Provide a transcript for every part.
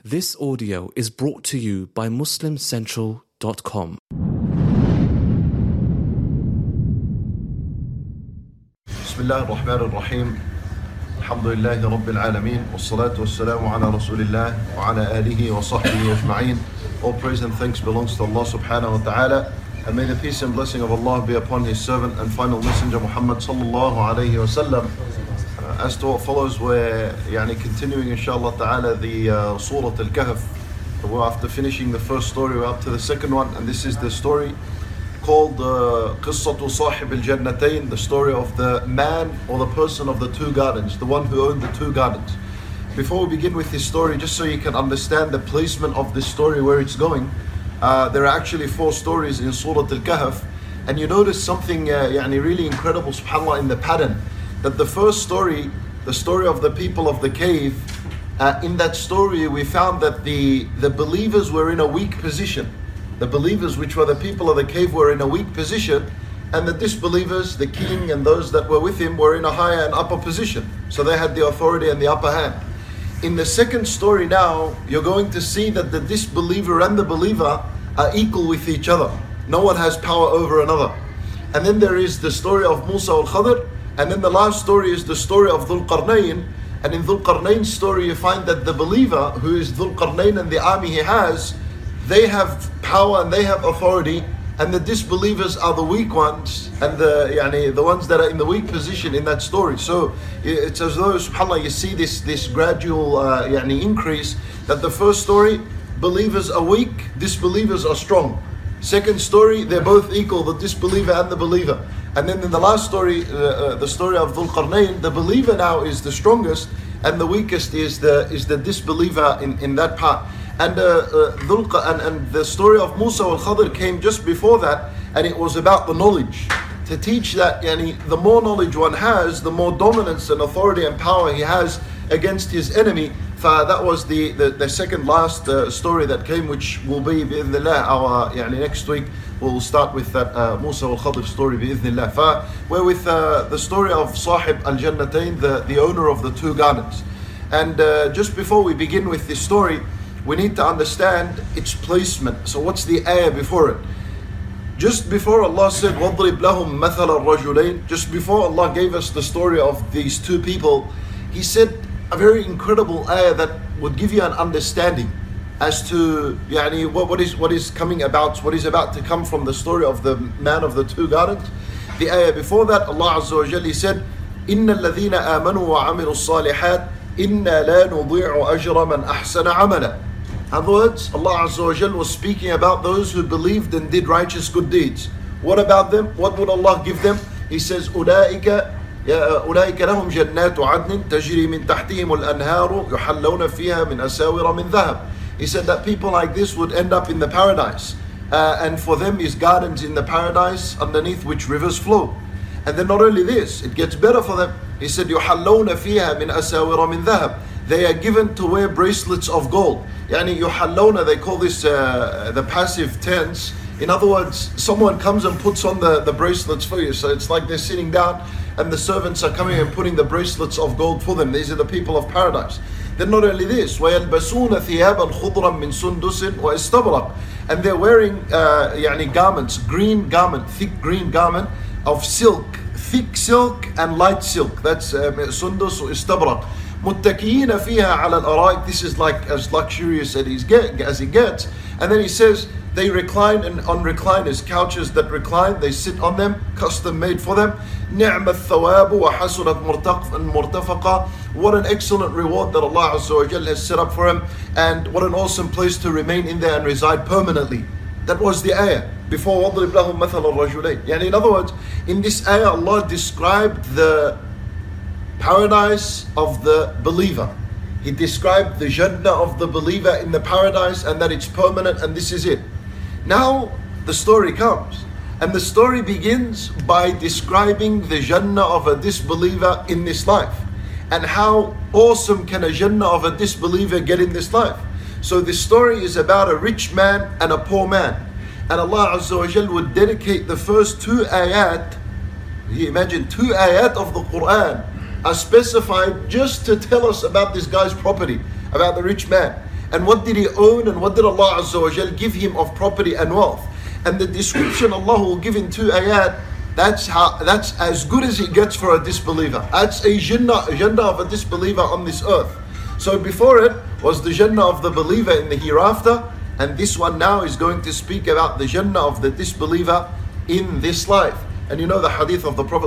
This audio is brought to you by MuslimCentral.com. بسم الله الرحمن الرحيم الحمد لله رب العالمين والصلاة والسلام على رسول الله وعلى آله وصحبه أجمعين. All praise and thanks belongs to Allah subhanahu wa ta'ala, and may the peace and blessing of Allah be upon His servant and final messenger Muhammad sallallahu alayhi wa sallam. As to what follows, we're continuing inshallah ta'ala the Surah Al-Kahf. We're after finishing the first story, we're up to the second one, and this is the story called قصة صاحب الجنتين, the story of the man or the person of the two gardens, the one who owned the two gardens. Before we begin with this story, just so you can understand the placement of this story, where it's going, there are actually 4 stories in Surah Al-Kahf, and you notice something really incredible, subhanAllah, in the pattern, that the first story, the story of the people of the cave, in that story we found that the believers were in a weak position. The believers, which were the people of the cave, were in a weak position, and the disbelievers, the king and those that were with him, were in a higher and upper position. So they had the authority and the upper hand. In the second story now, you're going to see that the disbeliever and the believer are equal with each other. No one has power over another. And then there is the story of Musa al-Khadr, and then the last story is the story of Dhul Qarnayn. And in Dhul Qarnayn's story you find that the believer, who is Dhul Qarnayn and the army he has, they have power and they have authority, and the disbelievers are the weak ones, and the ones that are in the weak position in that story. So it's as though, subhanAllah, you see this gradual increase, that the first story, believers are weak, disbelievers are strong. Second story, they're both equal, the disbeliever and the believer. And then in the last story, the story of Dhul Qarnayn, the believer now is the strongest, and the weakest is the disbeliever in that part. And the story of Musa al-Khadr came just before that, and it was about the knowledge, to teach that the more knowledge one has, the more dominance and authority and power he has against his enemy. That was the second last story that came, which will be bi'idhnillah our next week. We'll start with that Musa al-Khadr story bi'idhnillah. We're with the story of Sahib al-Jannatain, the owner of the two gardens. And just before we begin with this story, we need to understand its placement. So what's the ayah before it? Just before Allah said وَضْرِبْ لَهُمْ مَثَلَ الرَّجُلَيْنِ, just before Allah gave us the story of these two people, He said a very incredible ayah that would give you an understanding as to what is coming about, what is about to come from the story of the man of the two gardens. The ayah before that, Allah Azza wa Jalla said, إِنَّ الَّذِينَ آمَنُوا وَعَمِلُوا الصَّالِحَاتِ إِنَّا لَا نُضِيعُ أَجْرَ مَنْ أَحْسَنَ عَمَلًا. In other words, Allah Azza wa Jalla was speaking about those who believed and did righteous good deeds. What about them? What would Allah give them? He says, أولئك لهم جنات عدن تجري من تحتهم الأنهار يحلون فيها من أساور من ذهب. He said that people like this would end up in the paradise, and for them is gardens in the paradise underneath which rivers flow. And then not only this, it gets better for them. He said يحلون فيها من أساور من ذهب. They are given to wear bracelets of gold. يحلون, they call this the passive tense. In other words, someone comes and puts on the bracelets for you. So it's like they're sitting down and the servants are coming and putting the bracelets of gold for them. These are the people of paradise. Then not only this, وَيَلْبَسُونَ ثِيَابًا خُضْرًا مِّن سُنْدُسٍ وَإِسْتَبْرَقٍ, and they're wearing garments, green garment, thick green garment of silk, thick silk and light silk. That's sundus or istabrak. مُتَّكِئِينَ فِيهَا عَلَى الْأَرَائِكِ. This is like as luxurious as it gets. And then he says they recline on recliners, couches that recline, they sit on them, custom made for them. نِعْمَ الثَّوَابُ وَحَسُنَتْ مُرْتَفَقًا. What an excellent reward that Allah Azza wa Jalla has set up for him, and what an awesome place to remain in there and reside permanently. That was the ayah before وَضْرِبْ لَهُمْ مَثَلَ الرَّجُلَيْنِ. In other words, in this ayah Allah described the paradise of the believer. He described the Jannah of the believer in the paradise, and that it's permanent, and this is it. Now the story comes, and the story begins by describing the Jannah of a disbeliever in this life, and how awesome can a Jannah of a disbeliever get in this life. So this story is about a rich man and a poor man, and Allah Azza wa Jal would dedicate the first 2 ayat. You imagine 2 ayat of the Quran are specified just to tell us about this guy's property, about the rich man. And what did he own? And what did Allah Azza wa Jal give him of property and wealth? And the description Allah will give in 2 ayat, that's as good as it gets for a disbeliever. That's a Jannah of a disbeliever on this earth. So before it was the Jannah of the believer in the hereafter, and this one now is going to speak about the Jannah of the disbeliever in this life. And you know the hadith of the Prophet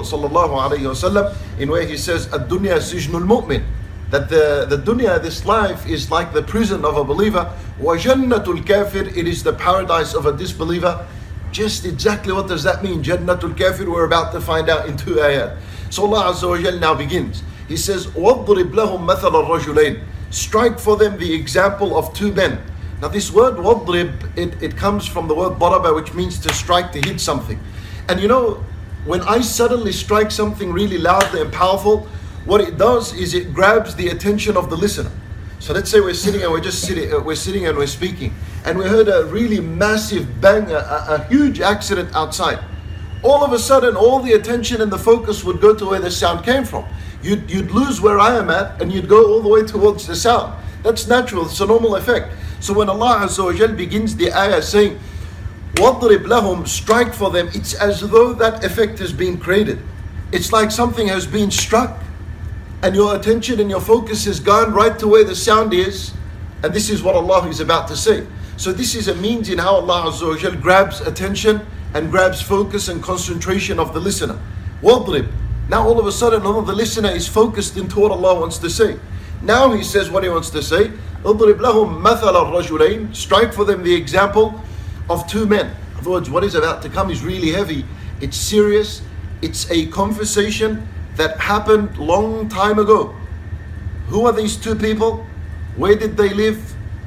ﷺ in where he says, "Ad-dunya sijnul mu'min," that the dunya, this life, is like the prison of a believer. Wa jannatul kafir, it is the paradise of a disbeliever. Just exactly what does that mean? Jannatul kafir, we're about to find out in 2 ayat. So Allah Azza wa Jal now begins. He says, وَاضْرِبْ لَهُمْ مَثَلَ الرَّجُلَيْنِ, strike for them the example of 2 men. Now this word وَاضْرِبْ, it comes from the word ضَرَبَ, which means to strike, to hit something. And you know, when I suddenly strike something really loudly and powerful, what it does is it grabs the attention of the listener. So let's say we're sitting and we're speaking, and we heard a really massive bang, a huge accident outside. All of a sudden, all the attention and the focus would go to where the sound came from. You'd lose where I am at, and you'd go all the way towards the sound. That's natural, it's a normal effect. So when Allah Azza wa Jal begins the ayah saying, وَاضْرِبْ لَهُمْ, strike for them, it's as though that effect has been created. It's like something has been struck, and your attention and your focus has gone right to where the sound is, and this is what Allah is about to say. So this is a means in how Allah Azza wa Jal grabs attention and grabs focus and concentration of the listener. وَاضْرِبْ, now all of a sudden the listener is focused into what Allah wants to say. Now he says what he wants to say. اضرب لهم مثل الرجلين, strike for them the example of 2 men. In other words, what is about to come is really heavy. It's serious. It's a conversation that happened long time ago. Who are these 2 people? Where did they live?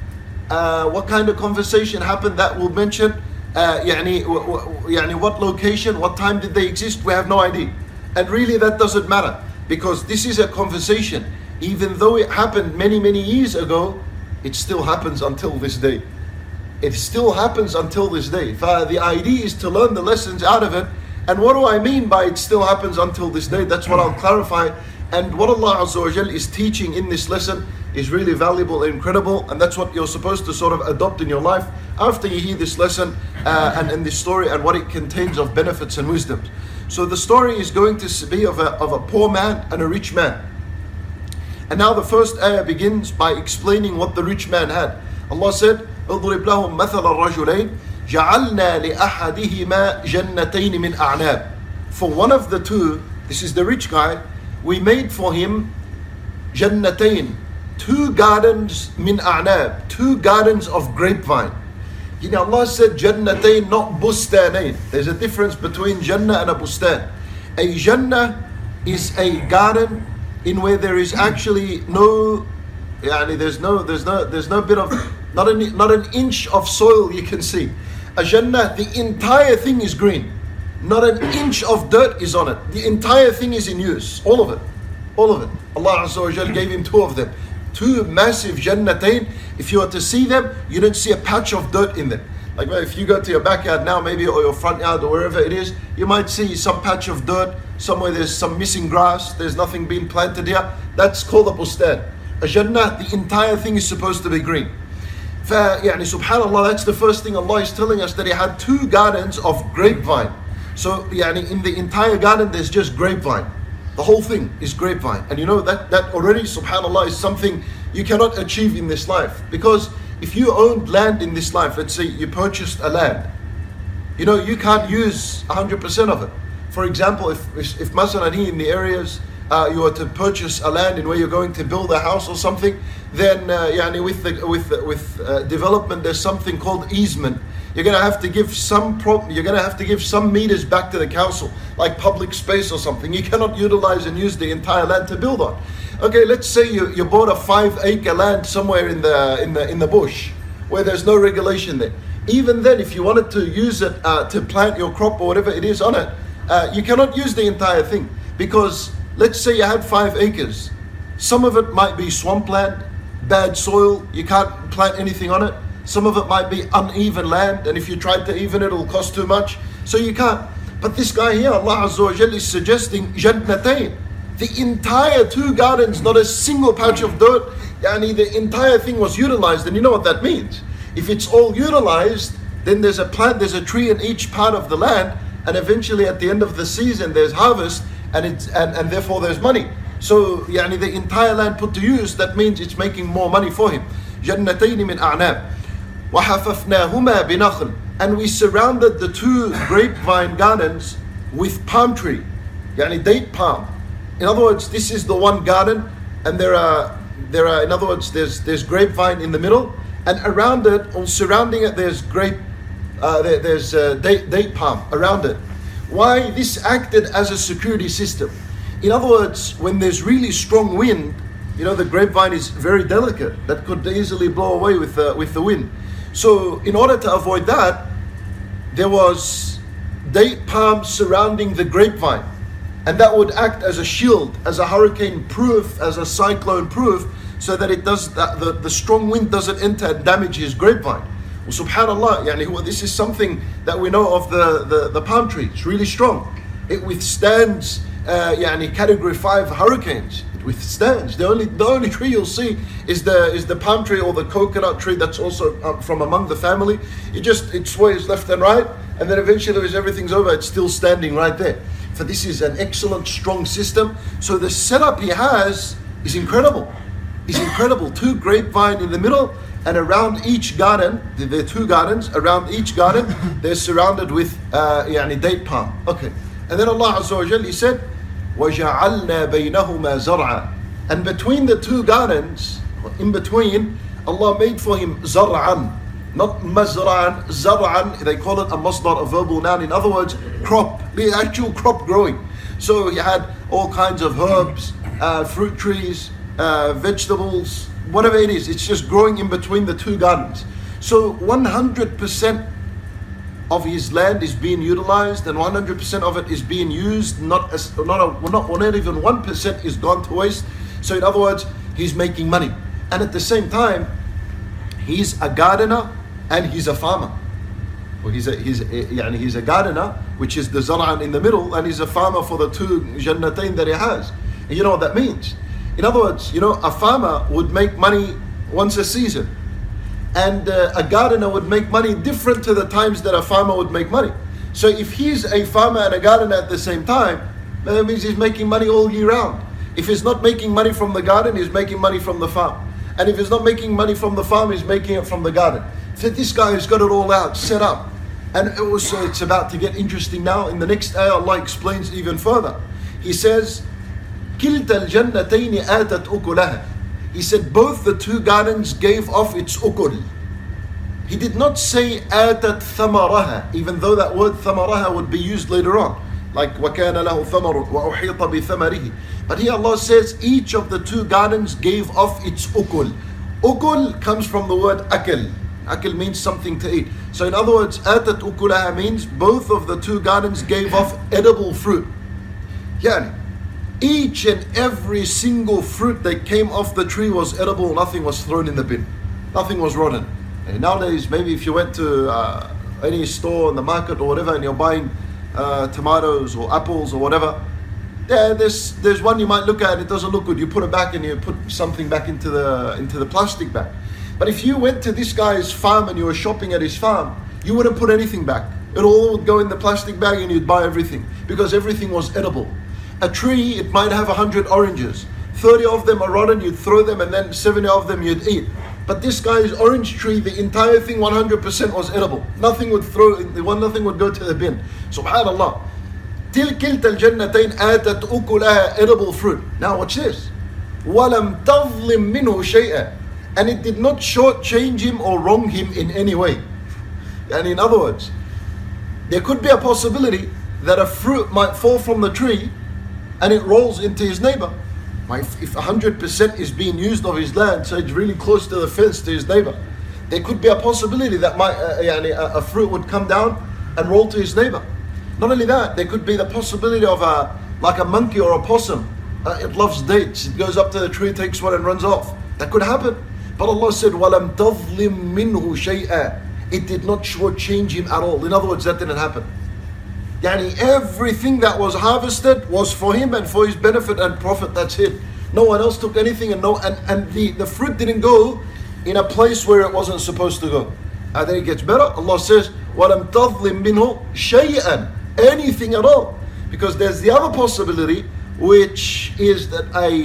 What kind of conversation happened? That we'll mention. What location, what time did they exist? We have no idea. And really that doesn't matter, because this is a conversation. Even though it happened many years ago, it still happens until this day. It still happens until this day. The idea is to learn the lessons out of it. And what do I mean by it still happens until this day? That's what I'll clarify. And what Allah Azza wa Jal is teaching in this lesson is really valuable and incredible. And that's what you're supposed to sort of adopt in your life after you hear this lesson and this story and what it contains of benefits and wisdoms. So the story is going to be of a poor man and a rich man. And now the first ayah begins by explaining what the rich man had. Allah said, اضرب لهم مثل الرجلين جعلنا لأحدهما جنتين من أعناب. For one of the 2, this is the rich guy, we made for him جنتين, 2 gardens min a'nab, 2 gardens of grapevine. You know, Allah said جنتين, not bustanain. There's a difference between Jannah and a bustan. A Jannah is a garden in where there is actually no, there's no bit of, not an inch of soil you can see. A Jannah, the entire thing is green. Not an inch of dirt is on it. The entire thing is in use. All of it. Allah Azza wa Jal gave him 2 of them. 2 massive Jannatain. If you were to see them, you don't see a patch of dirt in them. Like if you go to your backyard now maybe, or your front yard or wherever it is, you might see some patch of dirt. Somewhere there's some missing grass. There's nothing being planted here. That's called a bustan. A Jannah, the entire thing is supposed to be green. Subhanallah, that's the first thing Allah is telling us, that he had 2 gardens of grapevine. So in the entire garden there's just grapevine. The whole thing is grapevine. And you know that already, subhanallah, is something you cannot achieve in this life. Because if you owned land in this life, let's say you purchased a land, you know, you can't use 100% of it. For example, if Masanani in the areas, you were to purchase a land in where you're going to build a house or something, then with development there's something called easement. You're going to have to give some meters back to the council, like public space or something. You cannot utilize and use the entire land to build on. Okay, let's say you bought a 5-acre land somewhere in the bush where there's no regulation there. Even then, if you wanted to use it to plant your crop or whatever it is on it, you cannot use the entire thing, because let's say you had 5 acres. Some of it might be swampland, bad soil, you can't plant anything on it. Some of it might be uneven land, and if you tried to even it, it'll cost too much, so you can't. But this guy here, Allah Azza wa Jalla, is suggesting Jannatain, the entire 2 gardens, not a single patch of dirt, Yani the entire thing was utilized, and you know what that means. If it's all utilized, then there's a plant, there's a tree in each part of the land, and eventually at the end of the season there's harvest, and therefore there's money. So yani the entire land put to use, that means it's making more money for him. جنتين من أعناب وحففناهما بنخل, and we surrounded the two grapevine gardens with palm tree, yani date palm. In other words, this is the one garden, and there are in other words, there's grapevine in the middle, and around it, or surrounding it, there's date palm around it. Why? This acted as a security system. In other words, when there's really strong wind, you know, the grapevine is very delicate, that could easily blow away with the wind. So in order to avoid that, there was date palm surrounding the grapevine, and that would act as a shield, as a hurricane proof, as a cyclone proof, so that it does the strong wind doesn't enter and damage his grapevine. Well, subhanallah, yani, this is something that we know of the palm tree. It's really strong. It withstands category 5 hurricanes. It withstands. The only tree you'll see is the palm tree or the coconut tree that's also from among the family. It sways left and right, and then eventually as everything's over, it's still standing right there. So this is an excellent, strong system. So the setup he has is incredible. It's incredible. 2 grapevine in the middle, and around each garden, there are 2 gardens. Around each garden, they're surrounded with date palm. Okay, and then Allah Azza wa Jalla, He said, وَجَعَلْنَا بَيْنَهُمَا زَرْعًا, and between the 2 gardens, in between, Allah made for him zar'an, not mazra'an, zar'an. They call it a masdar, a verbal noun. In other words, crop, the actual crop growing. So he had all kinds of herbs, fruit trees, vegetables, whatever it is. It's just growing in between the 2 gardens. So 100% of his land is being utilized, and 100% of it is being used. Not even 1% is gone to waste. So in other words, he's making money, and at the same time, he's a gardener and he's a farmer. Well, he's a gardener, which is the zar'an in the middle, and he's a farmer for the 2 jannatain that he has. And you know what that means? In other words, you know, a farmer would make money once a season, and a gardener would make money different to the times that a farmer would make money. So if he's a farmer and a gardener at the same time, that means he's making money all year round. If he's not making money from the garden, he's making money from the farm. And if he's not making money from the farm, he's making it from the garden. So this guy has got it all out, set up. And it's about to get interesting now. In the next ayah, Allah explains even further. He says, كِلْتَ الْجَنَّتَيْنِ آتَتْ أُكُلَهَا. He said both the 2 gardens gave off its ukul. He did not say آتَتْ ثَمَرَهَا, even though that word ثَمَرَهَا would be used later on. Like وَكَانَ لَهُ ثَمَرٌ وَأُحِيطَ بِثَمَرِهِ. But here Allah says each of the 2 gardens gave off its ukul. Ukul comes from the word akil. Akil means something to eat. So in other words, آتَتْ أُكُلَهَا means both of the 2 gardens gave off edible fruit. Yani, each and every single fruit that came off the tree was edible. Nothing was thrown in the bin. Nothing was rotten. And nowadays, maybe if you went to any store in the market or whatever, and you're buying tomatoes or apples or whatever, there's one you might look at, it doesn't look good. You put it back and you put something back into the plastic bag. But if you went to this guy's farm and you were shopping at his farm, you wouldn't put anything back. It all would go in the plastic bag and you'd buy everything, because everything was edible. A tree, it might have 100 oranges. 30 of them are rotten, you'd throw them, and then 70 of them you'd eat. But this guy's orange tree, the entire thing 100% was edible. Nothing would go to the bin. Subhanallah. كِلْتَ الْجَنَّتَيْنِ آتَتْ أُكُلَهَا, edible fruit. Now watch this. وَلَمْ تَظْلِمْ مِنْهُ شَيْئًا, and it did not shortchange him or wrong him in any way. And in other words, there could be a possibility that a fruit might fall from the tree and it rolls into his neighbor. If 100% is being used of his land, so it's really close to the fence to his neighbor, there could be a possibility that a fruit would come down and roll to his neighbor. Not only that, there could be the possibility of like a monkey or a possum. It loves dates. It goes up to the tree, takes one and runs off. That could happen. But Allah said, وَلَمْ تَظْلِمْ مِنْهُ شَيْئًا. It did not shortchange him at all. In other words, that didn't happen. Yani everything that was harvested was for him and for his benefit and profit. That's it. No one else took anything, and the fruit didn't go in a place where it wasn't supposed to go. And then it gets better. Allah says, وَلَمْ تَظْلِمْ مِنْهُ شَيْئًا, anything at all. Because there's the other possibility, which is that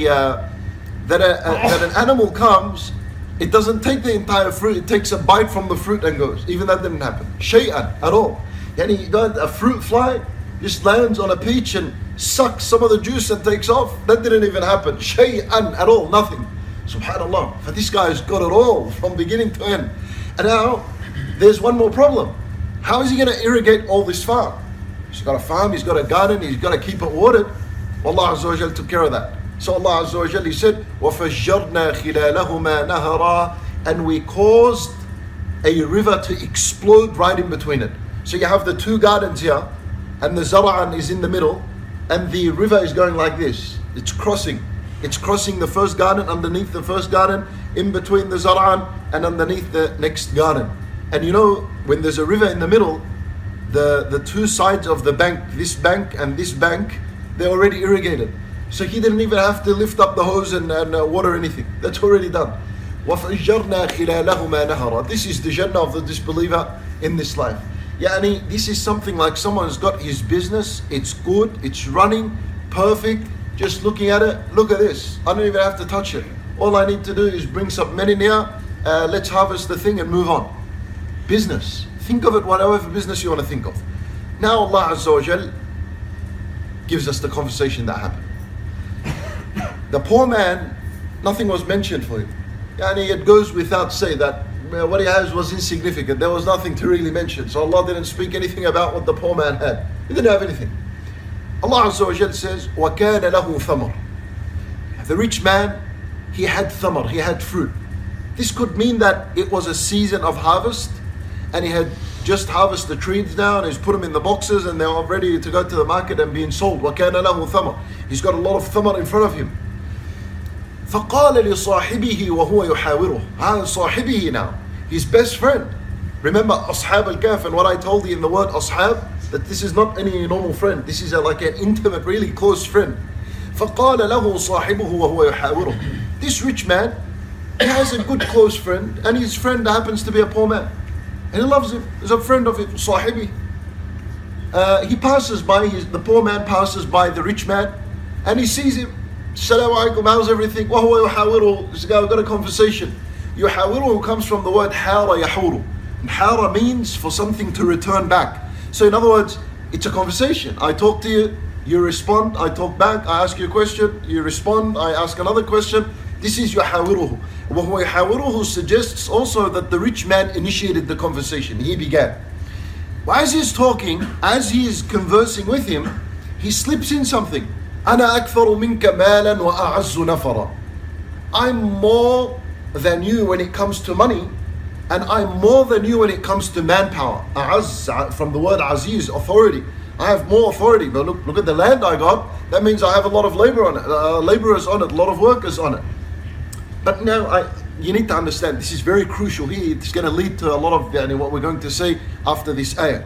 an animal comes, it doesn't take the entire fruit, it takes a bite from the fruit and goes. Even that didn't happen. Shay'an, at all. Yani a fruit fly just lands on a peach and sucks some of the juice and takes off. That didn't even happen. Shay'an, at all, nothing. Subhanallah. For this guy's got it all from beginning to end. And now, there's one more problem. How is he going to irrigate all this farm? He's got a farm, he's got a garden, he's got to keep it watered. Allah Azza wa Jal took care of that. So Allah Azza wa Jal, He said, وَفَجَّرْنَا خِلَالَهُمَا نَهَرًا, and we caused a river to explode right in between it. So you have the two gardens here, and the Zara'an is in the middle, and the river is going like this. It's crossing the first garden, underneath the first garden, in between the Zara'an, and underneath the next garden. And you know, when there's a river in the middle, the two sides of the bank, this bank and this bank, they're already irrigated. So he didn't even have to lift up the hose and water anything. That's already done. وَفَجَّرْنَا خِلَالَهُمَا نَهَرًا. This is the Jannah of the disbeliever in this life. Yani, this is something like someone's got his business, it's good, it's running, perfect, just looking at it, look at this, I don't even have to touch it. All I need to do is bring some men in here, let's harvest the thing and move on. Business. Think of it whatever business you want to think of. Now Allah Azza wa Jal gives us the conversation that happened. The poor man, nothing was mentioned for him. Yani it goes without say that what he has was insignificant. There was nothing to really mention. So Allah didn't speak anything about what the poor man had. He didn't have anything. Allah Azza wa Jal says, وَكَانَ لَهُ ثَمَرٌ. The rich man, he had thamar, he had fruit. This could mean that it was a season of harvest, and he had just harvested the trees now, and he's put them in the boxes, and they're all ready to go to the market and being sold. وَكَانَ لَهُ ثَمَرٌ. He's got a lot of thamar in front of him. فَقَالَ لِصَاحِبِهِ وَهُوَ يُحَاوِرُهُ. صاحبه now, his best friend. Remember Ashab al-Kahf, and what I told you in the word Ashab, that this is not any normal friend. This is like an intimate, really close friend. فَقَالَ لَهُ صَاحِبُهُ وَهُوَ يُحَاوِرُهُ. This rich man, he has a good close friend, and his friend happens to be a poor man. And he loves him, he's a friend of him, صاحبي. He passes by, the poor man passes by the rich man, and he sees him. Assalamu alaikum, how's everything? وَهُوَ يُحَاوِرُهُ. This guy, we've got a conversation. يُحَاوِرُهُ comes from the word حَارَ يَحُورُ. And حَارَ means for something to return back. So in other words, it's a conversation. I talk to you, you respond, I talk back, I ask you a question, you respond, I ask another question. This is يُحَاوِرُهُ. وَهُوَ يُحَاوِرُهُ suggests also that the rich man initiated the conversation. He began. As he's talking, as he is conversing with him, he slips in something. أَنَا أَكْثَرُ مِنْكَ مَالًا وَأَعَزُّ نَفَرًا. I'm more than you when it comes to money, and I'm more than you when it comes to manpower. أَعَزْ, from the word aziz, authority. I have more authority, but look at the land I got. That means I have a lot of labor on it, laborers on it, a lot of workers on it. But now you need to understand, this is very crucial here. It's going to lead to a lot of what we're going to say after this ayah.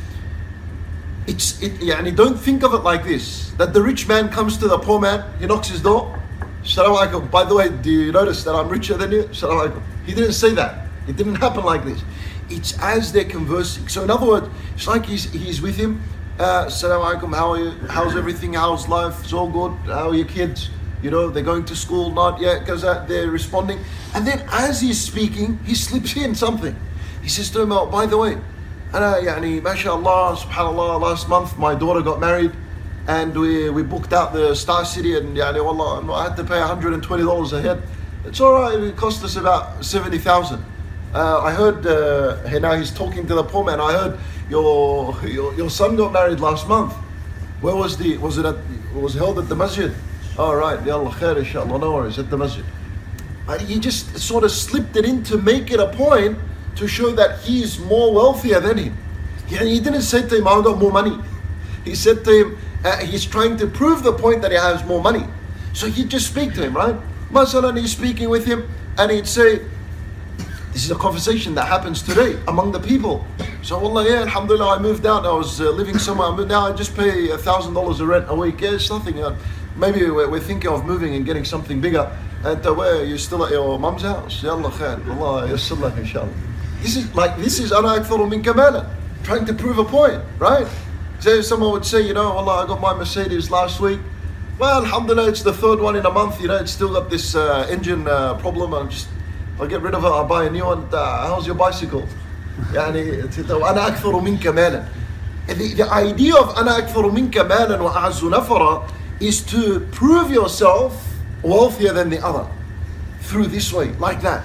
Don't think of it like this, that the rich man comes to the poor man, he knocks his door. Assalamu alaikum. By the way, do you notice that I'm richer than you? Assalamu alaikum. He didn't say that. It didn't happen like this. It's as they're conversing. So in other words, it's like he's with him. Assalamu alaikum, how are you? How's everything? How's life? It's all good. How are your kids? They're going to school, not yet, because they're responding. And then as he's speaking, he slips in something. He says to him, oh, by the way, mashallah, subhanallah, last month my daughter got married, and we booked out the Star City, and wallah, I had to pay $120 a head. It's alright, it cost us about 70,000. I heard, now he's talking to the poor man, I heard your son got married last month. Where was it was held at the masjid? All right, yallah khair inshallah, no worries, at the masjid. He just sort of slipped it in to make it a point to show that he's more wealthier than him. He didn't say to him, I've got more money. He said to him, he's trying to prove the point that he has more money. So he'd just speak to him, right? Masalan, he's speaking with him, and he'd say, this is a conversation that happens today among the people. So wallah, yeah, alhamdulillah, I moved out, I was living somewhere, now I just pay $1,000 a rent a week. Yeah, it's nothing. maybe we're thinking of moving and getting something bigger. And where you're still at your mum's house. Yalla khair. Allah yassir lak inshallah. This is ana aktharu minka malan. Trying to prove a point, right? So someone would say, Allah, I got my Mercedes last week. Well, alhamdulillah, it's the third one in a month. It's still got this engine problem. I'll get rid of it. I'll buy a new one. How's your bicycle? يعني أنا أكثر منك مالا. The idea of أنا أكثر منك مالا وأعز نفرا is to prove yourself wealthier than the other through this way, like that,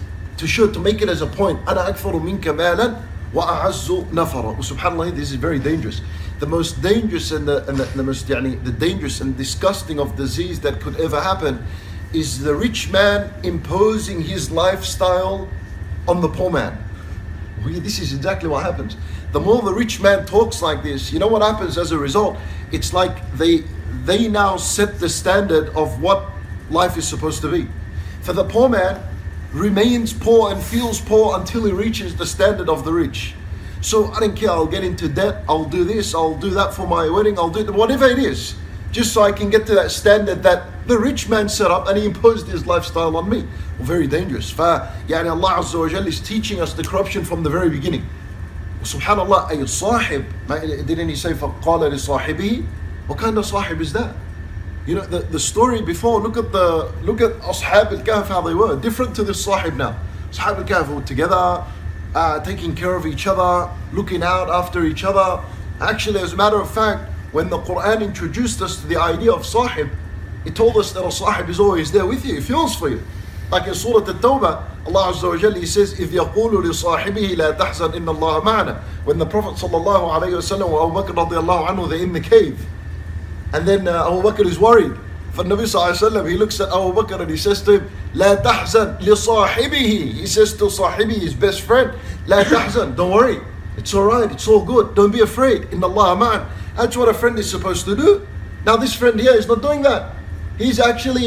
to make it as a point. أنا أكثر منك مالا وأعز نفرا. Subhanallah, this is very dangerous. The most dangerous and the most the dangerous and disgusting of disease that could ever happen is the rich man imposing his lifestyle on the poor man. This is exactly what happens. The more the rich man talks like this, you know what happens as a result? It's like they now set the standard of what life is supposed to be. For the poor man remains poor and feels poor until he reaches the standard of the rich. So I don't care, I'll get into debt, I'll do this, I'll do that for my wedding, I'll do whatever it is, just so I can get to that standard that the rich man set up and he imposed his lifestyle on me. Well, very dangerous. Allah Azza wa Jalla is teaching us the corruption from the very beginning. Subhanallah, ay sahib, didn't he say فَقَالَ لِصَاحِبِهِ? What kind of sahib is that? The story before, look at Ashab al-Kahf, how they were, different to this sahib now. Ashab al-Kahf were together, taking care of each other, looking out after each other. Actually, as a matter of fact, when the Quran introduced us to the idea of sahib, it told us that a sahib is always there with you, he feels for you. Like in Surah At-Tawbah, Allah Azza wa Jalla, He says, إِذْ يَقُولُ لِصَاحِبِهِ لَا تَحْزَنْ إِنَّ اللَّهَ مَعَنَا. When the Prophet sallallahu alayhi wa sallam wa Abu Bakr radiallahu anhu, they're in the cave. And then Abu Bakr is worried. For Nabi sallallahu alayhi wa sallam, he looks at Abu Bakr and he says to him, لَا تَحْزَنْ لِصَاحِبِهِ. He says to Sahibi, his best friend, لَا تَحْزَنْ. Don't worry, it's alright, it's all good, don't be afraid. إِنَّ اللَّهَ مَعَنَا. That's what a friend is supposed to do. Now this friend here is not doing that. He's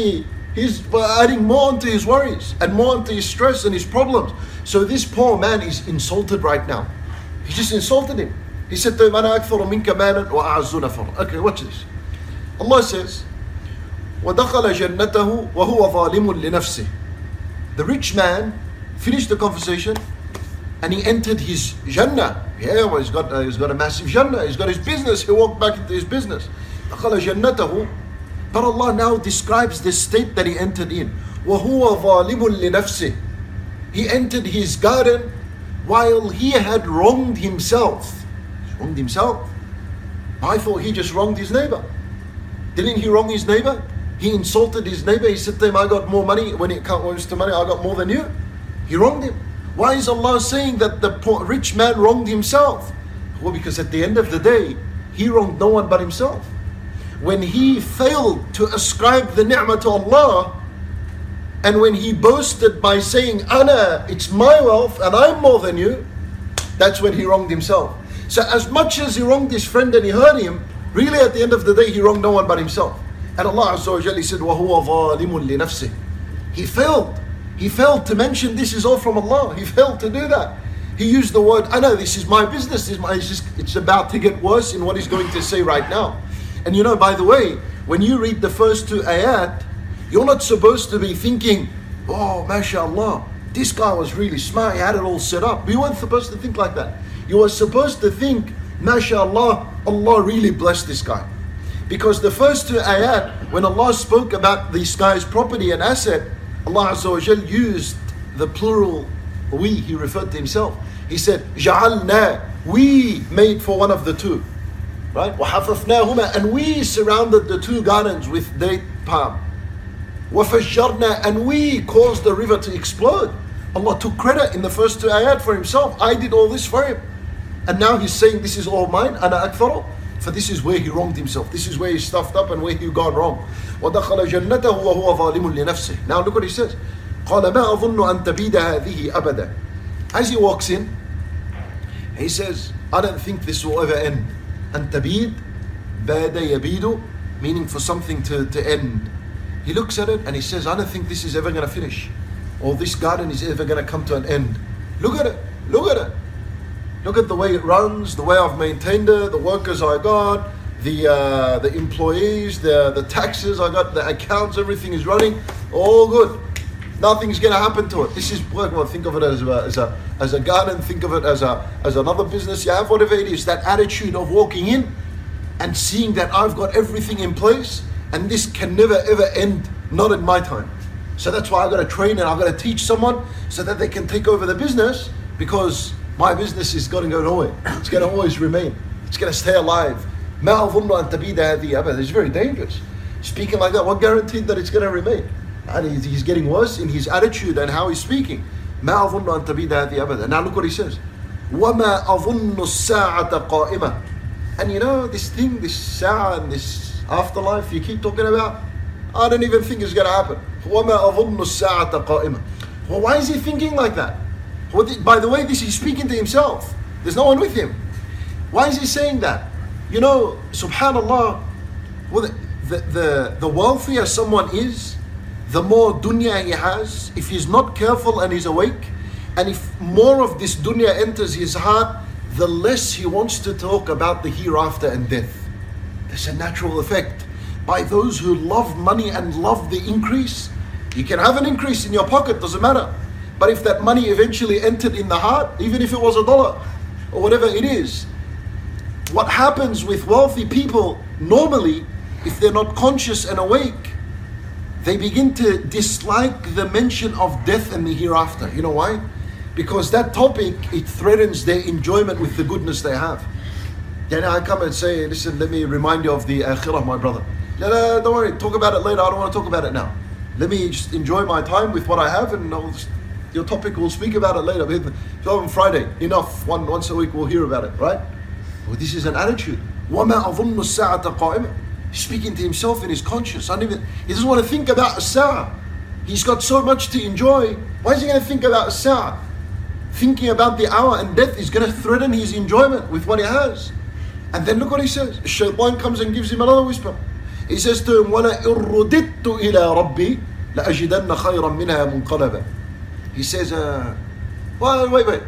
adding more onto his worries and more onto his stress and his problems. So this poor man is insulted right now. He just insulted him. He said to him, أَنَا أَكْثَرُ مِنْكَ مَالًا وَأَعَزُّ نَفَرًا. Okay, watch this. Allah says, وَدَخَلَ جَنَّتَهُ وَهُوَ ظَالِمٌ لِنَفْسِهِ. The rich man finished the conversation and he entered his Jannah. Yeah, well, he's got a massive Jannah. He's got his business. He walked back into his business. دَخَلَ جَنَّتَهُ. But Allah now describes the state that he entered in. وَهُوَ ظَالِمٌ لِنَفْسِهِ. He entered his garden while he had wronged himself. Wronged himself? I thought he just wronged his neighbor. Didn't he wrong his neighbor? He insulted his neighbor. He said to him, I got more money. When it comes to money, I got more than you. He wronged him. Why is Allah saying that the poor, rich man wronged himself? Well, because at the end of the day, he wronged no one but himself. When he failed to ascribe the ni'mah to Allah, and when he boasted by saying, Ana, it's my wealth and I'm more than you, that's when he wronged himself. So as much as he wronged his friend and he hurt him, really at the end of the day he wronged no one but himself. And Allah Azza wa Jalla said, وَهُوَ ظَالِمٌ لِنَفْسِهِ. He failed to mention this is all from Allah. He failed to do that. He used the word, Ana, this is my business, it's about to get worse in what he's going to say right now. And by the way, when you read the first two ayat, you're not supposed to be thinking, oh, mashallah, this guy was really smart, he had it all set up. We weren't supposed to think like that. You were supposed to think, mashallah, Allah really blessed this guy. Because the first two ayat, when Allah spoke about this guy's property and asset, Allah Azza wa Jal used the plural we, He referred to Himself. He said, جَعَلْنَا, we made for one of the two. Right? وَحَفَفْنَاهُمَا, and we surrounded the two gardens with date palm. وَفَجَّرْنَا, and we caused the river to explode. Allah took credit in the first two ayat for Himself. I did all this for Him. And now He's saying this is all mine, أَنَا أَكْثَرُ. For this is where he wronged himself. This is where he stuffed up and where he gone wrong. وَدَخَلَ جَنَّتَهُ وَهُوَ ظَالِمٌ لِنَفْسِهِ. Now look what he says. قَالَ مَا أَظُنُّ أَن تَبِيدَ هَذِهِ أَبَدًا. As he walks in, he says, I don't think this will ever end. أن تبيد, بَادَ يَبِيدُ, meaning for something to end. He looks at it and he says, I don't think this is ever going to finish. Or this garden is ever going to come to an end. Look at it. Look at it. Look at the way it runs, the way I've maintained it, the workers I got, the employees, the taxes, I got the accounts, everything is running, all good. Nothing's going to happen to it. This is, well, think of it as a garden, think of it as another business you have, whatever it is. That attitude of walking in and seeing that I've got everything in place and this can never ever end, not in my time. So that's why I've got to train and I've got to teach someone so that they can take over the business, because my business is going to go nowhere. It's going to always remain. It's going to stay alive. ما أظن أن تبيد هذه أبدا. It's very dangerous. Speaking like that, what guaranteed that it's going to remain? And he's getting worse in his attitude and how he's speaking. ما أظن أن تبيد هذه أبدا. Now look what he says. وما أظن الساعة قائمة. And you know, this thing, this sa'a and this afterlife you keep talking about, I don't even think it's going to happen. وما أظن الساعة قائمة. Well, why is he thinking like that? Well, by the way, he's speaking to himself. There's no one with him. Why is he saying that? You know, subhanallah, well, the wealthier someone is, the more dunya he has. If he's not careful and he's awake, and if more of this dunya enters his heart, the less he wants to talk about the hereafter and death. That's a natural effect. By those who love money and love the increase, you can have an increase in your pocket, doesn't matter. But if that money eventually entered in the heart, even if it was $1 or whatever it is, what happens with wealthy people normally, if they're not conscious and awake, they begin to dislike the mention of death and the hereafter. You know why? Because that topic, it threatens their enjoyment with the goodness they have. Then I come and say, listen, let me remind you of the akhirah, my brother. No, don't worry, talk about it later. I don't want to talk about it now. Let me just enjoy my time with what I have, and your topic, we'll speak about it later. So on Friday, enough. Once a week we'll hear about it, right? Well, this is an attitude. وَمَا أَظُنُّ السَّاعَةَ قَائِمًا. He's speaking to himself in his conscience. He doesn't want to think about a sa'a. He's got so much to enjoy. Why is he going to think about a sa'a? Thinking about the hour and death is going to threaten his enjoyment with what he has. And then look what he says. Shaitan comes and gives him another whisper. He says to him, وَلَئِن رُّدِدتُّ إِلَىٰ رَبِّي لَأَجِدَنَّ خَيْرًا مِنْهَا مُنْقَلَبًا. He says, well, wait.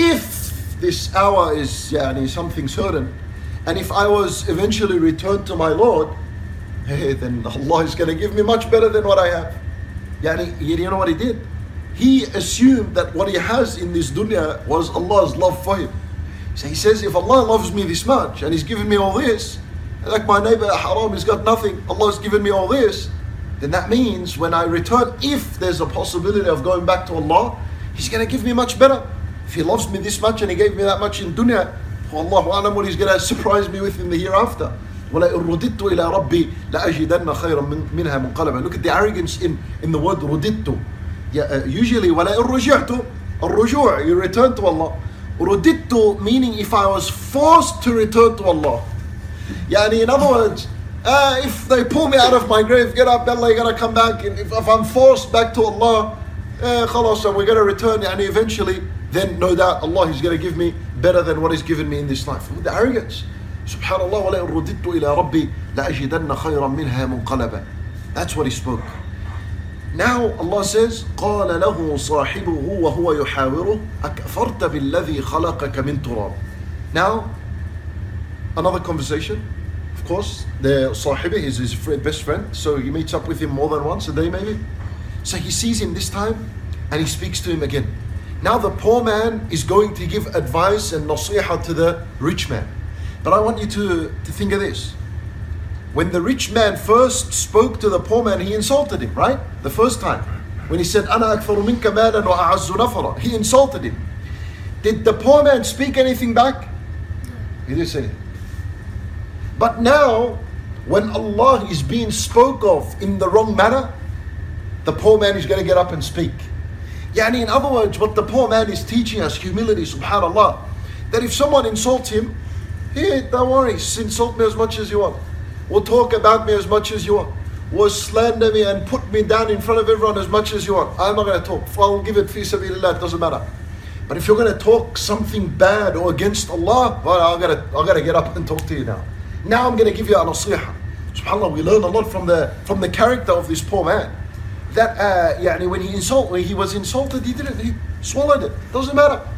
If this hour is something certain, and if I was eventually returned to my Lord, then Allah is going to give me much better than what I have. You know what he did? He assumed that what he has in this dunya was Allah's love for him. So he says, if Allah loves me this much and He's given me all this, like my neighbor Haram has got nothing, Allah's given me all this, then that means when I return, if there's a possibility of going back to Allah, He's going to give me much better. If He loves me this much and He gave me that much in dunya, Wallahu alam, what He's going to surprise me with in the hereafter. وَلَئِن رُّدِدتُّ إِلَىٰ رَبِّي لَأَجِدَنَّ خَيْرًا مِنْهَا مُنْقَلَبًا. Look at the arrogance in the word رُدِدتُّ. Usually, وَلَئِن رُجِعْتُ, الرُّجُوع, you return to Allah. رُدِدتُّ meaning if I was forced to return to Allah. In other words, if they pull me out of my grave, get up, Allah, you're going to come back. And if I'm forced back to Allah, khalas, we're going to return. Eventually, then no doubt Allah is going to give me better than what He's given me in this life. The arrogance. Subhanallah, وَلَئِن رُّدِدتُّ إِلَىٰ رَبِّي لَأَجِدَنَّ خَيْرًا مِنْهَا مُنْقَلَبًا. That's what He spoke. Now Allah says, قَالَ لَهُ صَاحِبُهُ وَهُوَ يُحَاوِرُهُ أَكَفَرْتَ بِالَّذِي خَلَقَكَ مِنْ تُرَابٍ. Now, another conversation. Of course, the Sahibi is his best friend, so he meets up with him more than once a day maybe. So he sees him this time, and he speaks to him again. Now the poor man is going to give advice and nasiha to the rich man. But I want you to think of this. When the rich man first spoke to the poor man, he insulted him, right? The first time. When he said, أَنَا أَكْثَرُ مِنْكَ مَالًا وَأَعَزُّ نَفَرًا. He insulted him. Did the poor man speak anything back? He didn't say anything. But now, when Allah is being spoke of in the wrong manner, the poor man is going to get up and speak. In other words, what the poor man is teaching us, humility, subhanallah, that if someone insults him, hey, don't worry, insult me as much as you want. Or talk about me as much as you want. Or slander me and put me down in front of everyone as much as you want. I'm not going to talk. I'll give it fi sabilillah, it doesn't matter. But if you're going to talk something bad or against Allah, well, I've got to get up and talk to you now. Now I'm going to give you a nasiha. SubhanAllah, we learn a lot from the character of this poor man. That when he was insulted, he swallowed it. Doesn't matter.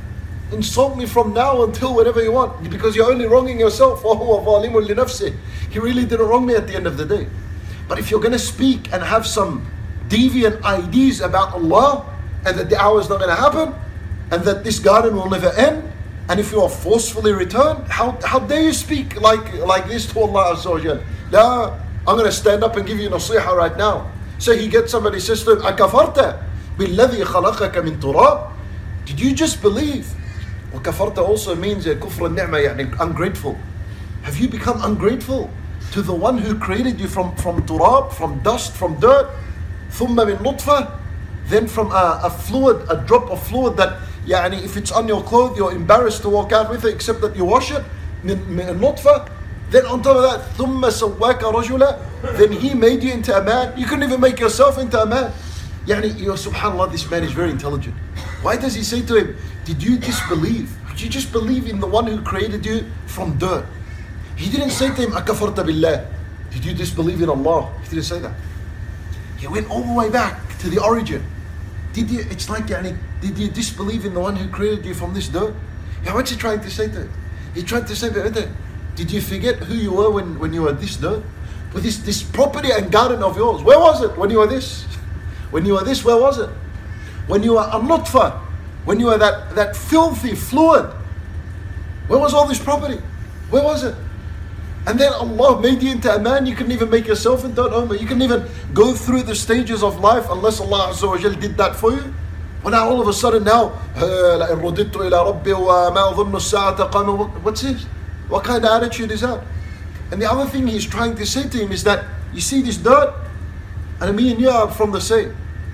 insult me from now until whenever you want, because you're only wronging yourself. وَهُوَ ظَالِمٌ لِنَفْسِهِ. He really didn't wrong me at the end of the day. But if you're going to speak and have some deviant ideas about Allah, and that the hour is not going to happen, and that this garden will never end, and if you are forcefully returned, how dare you speak like this to Allah Azza wa Jal? No, I'm going to stand up and give you nasiha right now. So he gets somebody, says to him, أَكَفَرْتَ بِالَّذِي خَلَقَكَ مِن تُرَابٍ. Did you just believe? وَكَفَرْتَ also means كُفْرَ النِّعْمَةِ, يعني ungrateful. Have you become ungrateful to the one who created you from turab, from dust, from dirt? ثُمَّ مِن نُطْفَةٍ, then from a fluid, a drop of fluid that, يعني, if it's on your clothes, you're embarrassed to walk out with it, except that you wash it. مِن نُطْفَةٍ. Then on top of that, ثُمَّ سَوَّاكَ رَجُلًا, then he made you into a man. You couldn't even make yourself into a man. يعني, subhanAllah, this man is very intelligent. Why does he say to him, did you disbelieve? Did you just believe in the one who created you from dirt? He didn't say to him, أَكَفَرْتَ بِاللَّهِ, did you disbelieve in Allah? He didn't say that. He went all the way back to the origin. It's like, did you disbelieve in the one who created you from this dirt? Yeah, what's he trying to say to him? He tried to say to him, did you forget who you were when you were this dirt? With this property and garden of yours, where was it when you were this? When you were this, where was it? When you were a nutfa, when you were that filthy fluid, where was all this property? Where was it? And then Allah made you into a man. You couldn't even make yourself into an ummah. You couldn't even go through the stages of life unless Allah Azza wa Jal did that for you. Well, now all of a sudden now, what's this? What kind of attitude is that? And the other thing he's trying to say to him is that, you see this dirt, and me and you are from the same.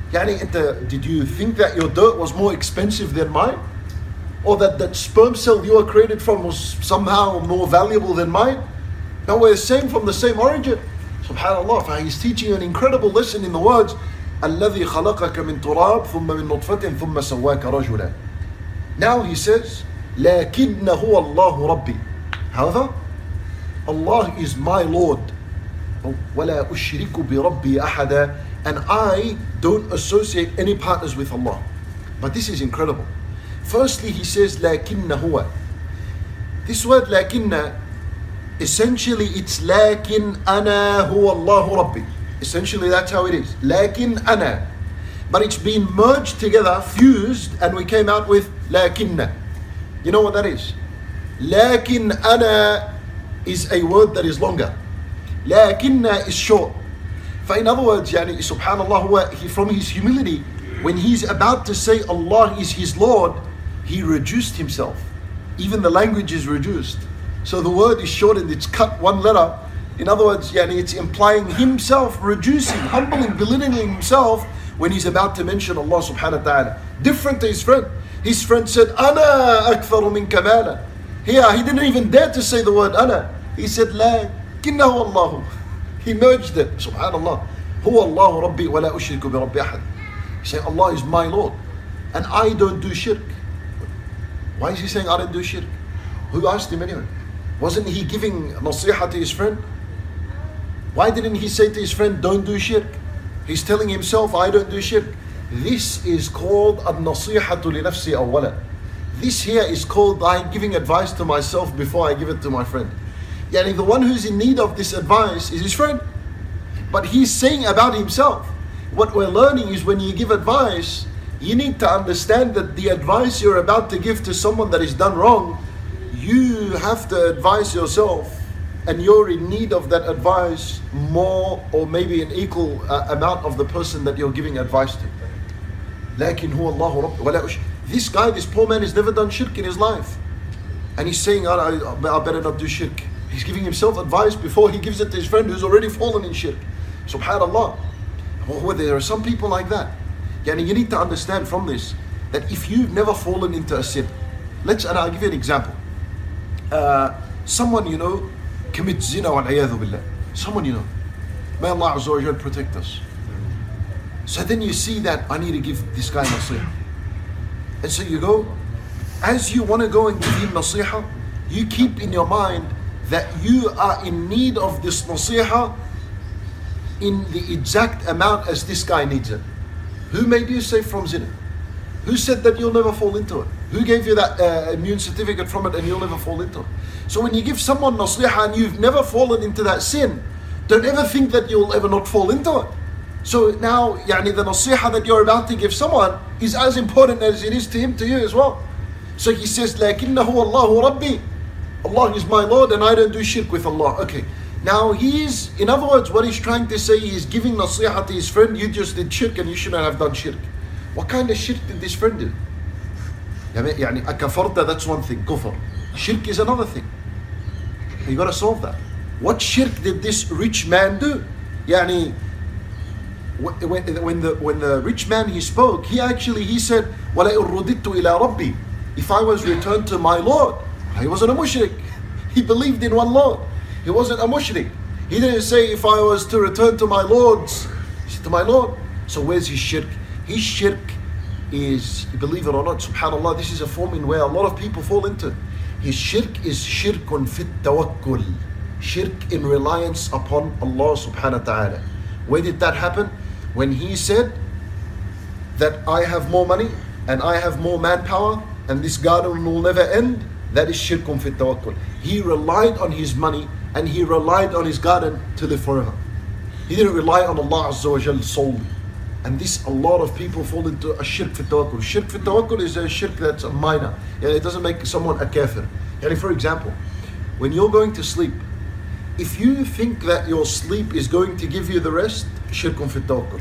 Did you think that your dirt was more expensive than mine? Or that sperm cell you were created from was somehow more valuable than mine? No, we're the same, from the same origin. SubhanAllah, he's teaching an incredible lesson in the words, الَّذِي خَلَقَكَ مِن تُرَابٍ ثُمَّ مِن نُطْفَةٍ ثُمَّ سَوَّاكَ رَجُلًا. Now he says, لَكِنَّ هُوَ اللَّهُ رَبِّي. However, Allah is my Lord. وَلَا أُشْرِكُ بِرَبِّي أَحَدًا. And I don't associate any partners with Allah. But this is incredible. Firstly, he says, لَكِنَّ هُوَ. This word لَكِنَّ, essentially it's لَكِنْ أَنَا هُوَ اللَّهُ رَبِّي. Essentially that's how it is. لَكِنْ أَنَا. But it's been merged together, fused, and we came out with لَكِنَّ. You know what that is? لَكِنْ أَنَا is a word that is longer. لَكِنَّ is short. In other words, subhanAllah, he, from his humility, when he's about to say Allah is his Lord, he reduced himself. Even the language is reduced. So the word is shortened, it's cut one letter. In other words, it's implying himself, reducing, humbling, belittling himself when he's about to mention Allah subhanahu wa ta'ala. Different to his friend. His friend said, Ana aktharu minka mala. Here, he didn't even dare to say the word Ana. He said, La kinnahu Allahu. He merged it, subhanallah. Huwa Allahu Rabbi wa la ushriku bi Rabbi ahad. He said, Allah is my Lord, and I don't do shirk. Why is he saying I don't do shirk? Who asked him anyway? Wasn't he giving nasiha to his friend? Why didn't he say to his friend, don't do shirk? He's telling himself, I don't do shirk. This is called an-nasihatu li nafsi awwala. This here is called I'm giving advice to myself before I give it to my friend. The one who's in need of this advice is his friend. But he's saying about himself. What we're learning is when you give advice, you need to understand that the advice you're about to give to someone that is done wrong, you have to advise yourself, and you're in need of that advice more, or maybe an equal amount of the person that you're giving advice to. لكن هو الله رب. This guy, this poor man, has never done shirk in his life, and he's saying, I better not do shirk. He's giving himself advice before he gives it to his friend who's already fallen in shirk. Subhanallah. Well, there are some people like that. You need to understand from this that if you've never fallen into a sin, and I'll give you an example. Someone commits zina wal-'iyadhu billah. Someone may Allah Azza wa Jal protect us. So then you see that I need to give this guy nasiha. And so you go, as you want to go and give him nasiha, you keep in your mind that you are in need of this nasiha in the exact amount as this guy needs it. Who made you safe from zina? Who said that you'll never fall into it? Who gave you that immune certificate from it and you'll never fall into it? So when you give someone nasiha and you've never fallen into that sin, don't ever think that you'll ever not fall into it. So now, the nasiha that you're about to give someone is as important as it is to him, to you as well. So he says, لَكِنَّهُ اللَّهُ رَبِّي. Allah is my Lord and I don't do shirk with Allah. Okay. Now in other words, what he's trying to say, he's giving nasiha to his friend, you just did shirk and you shouldn't have done shirk. What kind of shirk did this friend do? Akafarta, that's one thing, kufr. Shirk is another thing. You got to solve that. What shirk did this rich man do? When the rich man he spoke, he said, وَلَئِن رُدِدْتُ إِلَىٰ رَبِّي. If I was returned to my Lord, he wasn't a mushrik. He believed in one Lord. He wasn't a mushrik. He didn't say, if I was to return to my Lord's, he said to my Lord. So where's his shirk? His shirk is, believe it or not, subhanAllah, this is a form in where a lot of people fall into. His shirk is shirkun fit tawakkul. Shirk in reliance upon Allah subhanahu wa ta'ala. Where did that happen? When he said that I have more money and I have more manpower and this garden will never end, that is shirkun fit tawakkul. He relied on his money and he relied on his garden to live forever. He didn't rely on Allah Azza wa Jal solely. And this, a lot of people fall into a shirk fit tawakkul. Shirk fit tawakkul is a shirk that's a minor. It doesn't make someone a kafir. For example, when you're going to sleep, if you think that your sleep is going to give you the rest, shirkun fit tawakkul.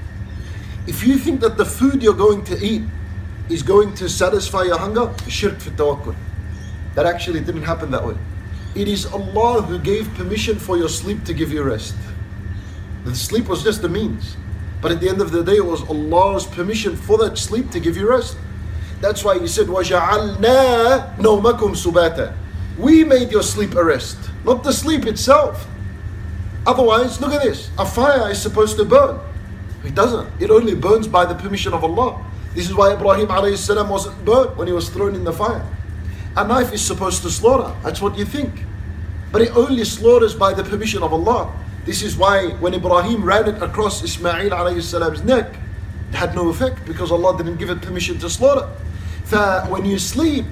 If you think that the food you're going to eat is going to satisfy your hunger, shirk fit tawakkul. That actually didn't happen that way. It is Allah who gave permission for your sleep to give you rest. The sleep was just a means. But at the end of the day, it was Allah's permission for that sleep to give you rest. That's why He said, وَجَعَلْنَا نَوْمَكُمْ سُبَاتًا. We made your sleep a rest, not the sleep itself. Otherwise, look at this. A fire is supposed to burn. It doesn't. It only burns by the permission of Allah. This is why Ibrahim a.s. wasn't burnt when he was thrown in the fire. A knife is supposed to slaughter. That's what you think. But it only slaughters by the permission of Allah. This is why when Ibrahim ran it across Ismail a.s.'s neck, it had no effect because Allah didn't give it permission to slaughter. When you sleep,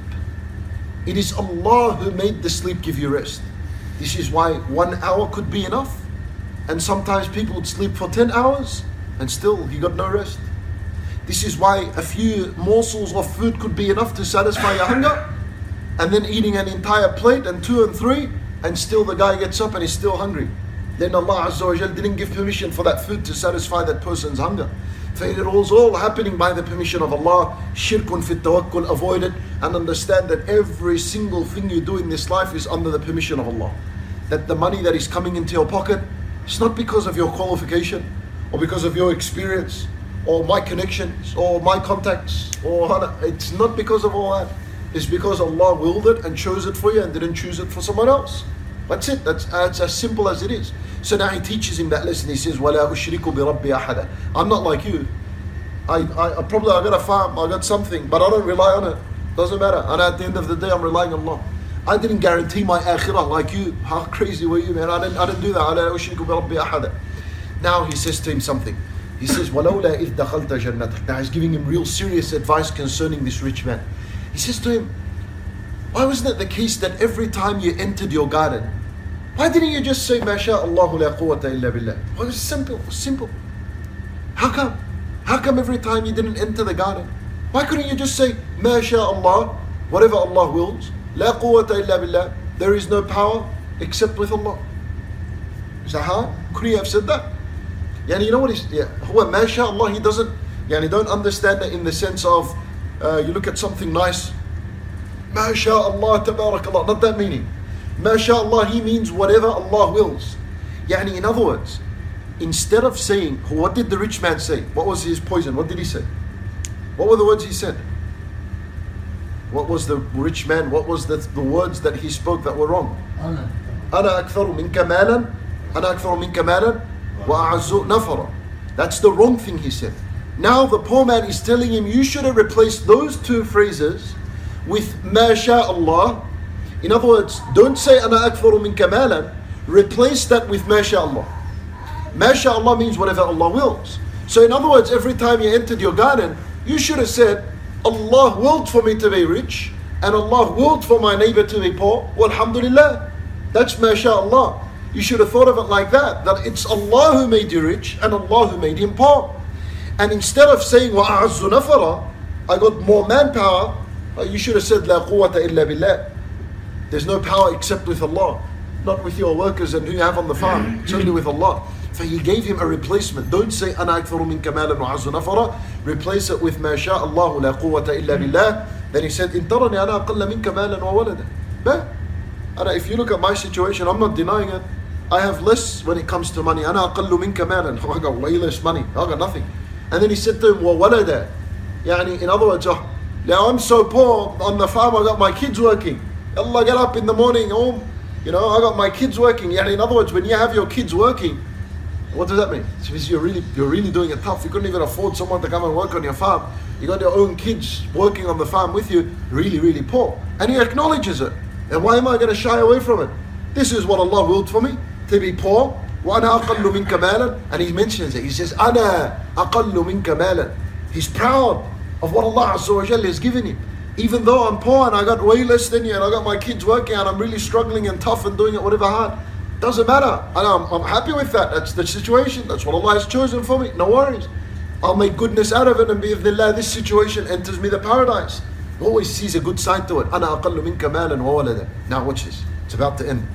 it is Allah who made the sleep give you rest. This is why 1 hour could be enough. And sometimes people would sleep for 10 hours and still he got no rest. This is why a few morsels of food could be enough to satisfy your hunger. And then eating an entire plate and 2 and 3 and still the guy gets up and he's still hungry. Then Allah Azza wa Jal didn't give permission for that food to satisfy that person's hunger. So it was all happening by the permission of Allah. Shirkun fit tawakkul, avoid it and understand that every single thing you do in this life is under the permission of Allah. That the money that is coming into your pocket, it's not because of your qualification or because of your experience or my connections or my contacts, or it's not because of all that. It's because Allah willed it and chose it for you and didn't choose it for someone else. That's it. That's as simple as it is. So now he teaches him that lesson. He says, وَلَا أُشْرِكُ بِرَبِّي أَحَدًا. I'm not like you. I got a farm, I got something, but I don't rely on it. Doesn't matter. And at the end of the day, I'm relying on Allah. I didn't guarantee my akhirah like you. How crazy were you, man? I didn't do that. وَلَا أُشْرِكُ بِرَبِّي أَحَدًا. Now he says to him something. He says, وَلَوْلَا إِذْ دَخَلْتَ جَنَّتَكَ. Now he's giving him real serious advice concerning this rich man. He says to him, why wasn't it the case that every time you entered your garden, why didn't you just say, مَا شَاءَ اللَّهُ لَا قُوَّةَ إِلَّا بِاللَّهِ? Well, it was simple. It was simple. How come? How come every time you didn't enter the garden? Why couldn't you just say, مَا شَاءَ اللَّهُ, whatever Allah wills, لَا قُوَّةَ إِلَّا بِاللَّهِ, there is no power except with Allah? Is that hard? Could he have said that? You know what he's, هو ما شاء Allah, he doesn't, don't understand that in the sense of, you look at something nice, ما شاء الله تبارك الله, not that meaning. ما شاء Allah, he means whatever Allah wills. In other words, instead of saying, what did the rich man say? What was his poison? What did he say? What were the words he said? What was the rich man, what was the words that he spoke that were wrong? أنا أكثر منك مالا أنا أكثر منك مالا وأعز نفرا. That's the wrong thing he said. Now the poor man is telling him, you should have replaced those two phrases with ما شاء Allah. In other words, don't say أنا أكثر منك مالا. Replace that with ما شاء Allah. ما شاء Allah means whatever Allah wills. So in other words, every time you entered your garden, you should have said Allah willed for me to be rich, and Allah willed for my neighbor to be poor. Well, alhamdulillah. That's mashallah. You should have thought of it like that it's Allah who made you rich and Allah who made him poor. And instead of saying, وَأَعَزُّ نَفَرًا, I got more manpower, you should have said, لَا قُوَّةَ إِلَّا بِاللَّهِ. There's no power except with Allah. Not with your workers and who you have on the farm. It's only with Allah. So he gave him a replacement. Don't say, أَنَا أَكْثَرُ مِنْكَ مَالًا وَأَعَزُّ نَفَرًا. Replace it with مَا شَاءَ اللَّهُ لَا قُوَّةَ إِلَّا بِاللَّهِ. Then he said, إِن تَرَنِي أَنَا أَقَلَّ مِنْكَ مَالًا وَوَلَدًا. If you look at my situation, I'm not denying it. I have less when it comes to money. أَنَا أَقَلُّ مِنْكَ مَالًا. I got way less money. I got nothing. And then he said to him, وَوَلَدًا. In other words, now I'm so poor on the farm, I got my kids working. Allah, get up in the morning, home. I got my kids working. In other words, when you have your kids working, what does that mean? It means you're really doing it tough. You couldn't even afford someone to come and work on your farm. You got your own kids working on the farm with you, really, really poor. And he acknowledges it. And why am I going to shy away from it? This is what Allah willed for me, to be poor. وَأَنَا أَقَلُّ مِنْكَ مَالًا. And he mentions it. He says, أَنَا أَقَلُّ مِنْكَ مَالًا. He's proud of what Allah Azza wa Jalla has given him. Even though I'm poor and I got way less than you and I got my kids working and I'm really struggling and tough and doing it whatever hard, doesn't matter. And I'm happy with that. That's the situation. That's what Allah has chosen for me. No worries. I'll make goodness out of it, and bi'idhnillah, this situation enters me the paradise. Always sees a good side to it. أَنَا أَقَلُّ مِنْكَ مَالًا وَوَلَدًا. Now watch this. It's about to end.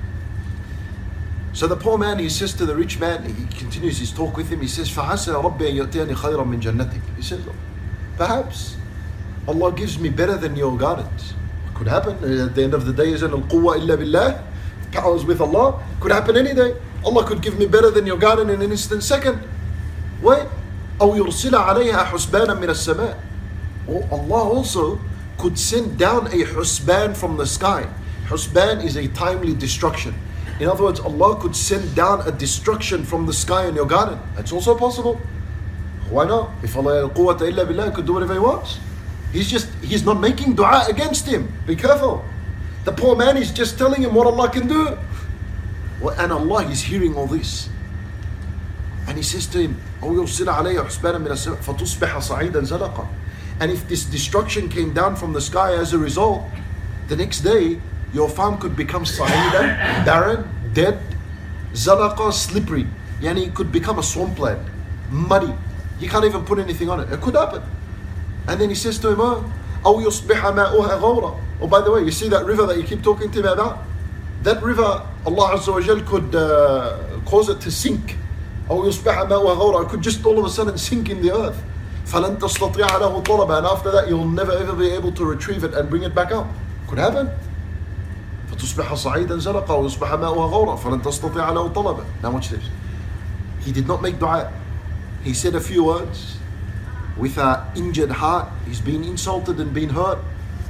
So the poor man, he says to the rich man, he continues his talk with him, he says, فَعَسَى رَبِّي أَن يُؤْتِيَنِي خَيْرًا مِنْ جَنَّتِكَ. He says, look, perhaps Allah gives me better than your gardens. Could happen. At the end of the day, isn't al-quwwa illa billah? Power is with Allah. Could happen any day. Allah could give me better than your garden in an instant second. Wait. أَوْ يُرْسِلَ عَلَيْهَا حُسْبَانًا مِنَ السَّمَاءِ. Or Allah also could send down a husban from the sky. Husban is a timely destruction. In other words, Allah could send down a destruction from the sky in your garden. That's also possible. Why not? If Allah al-quwwata illa billah could do whatever He wants. He's not making dua against him. Be careful. The poor man is just telling him what Allah can do. And Allah is hearing all this. And He says to him, أَوْ يُرْسِلَ عَلَيْهَا حُسْبَانًا مِنَ السَّمَاءِ فَتُصْبِحَ صَعِيدًا زَلَقًا. And if this destruction came down from the sky as a result, the next day, your farm could become sa'idan, barren, dead, zalaqa, slippery. It could become a swampland, muddy. You can't even put anything on it. It could happen. And then he says to him, أَوْ يُصْبِحَ مَاؤُهَا غَوْرًا. Oh, by the way, you see that river that you keep talking to me about? That river, Allah Azza wa Jal could cause it to sink. أَوْ يُصْبِحَ مَاؤُهَا غَوْرًا. It could just all of a sudden sink in the earth. فَلَن تَسْتَطِيعَ لَهُ طَلَبًا. And after that, you'll never ever be able to retrieve it and bring it back up. Could happen. فَتُصْبِحَ صَعِيدًا زَلَقًا وَيُصْبِحَ مَاؤُهَا غَوْرًا فَلَن تَسْتَطِيعَ لَهُ طَلَبًا. Now watch this. He did not make dua. He said a few words with an injured heart. He's been insulted and been hurt.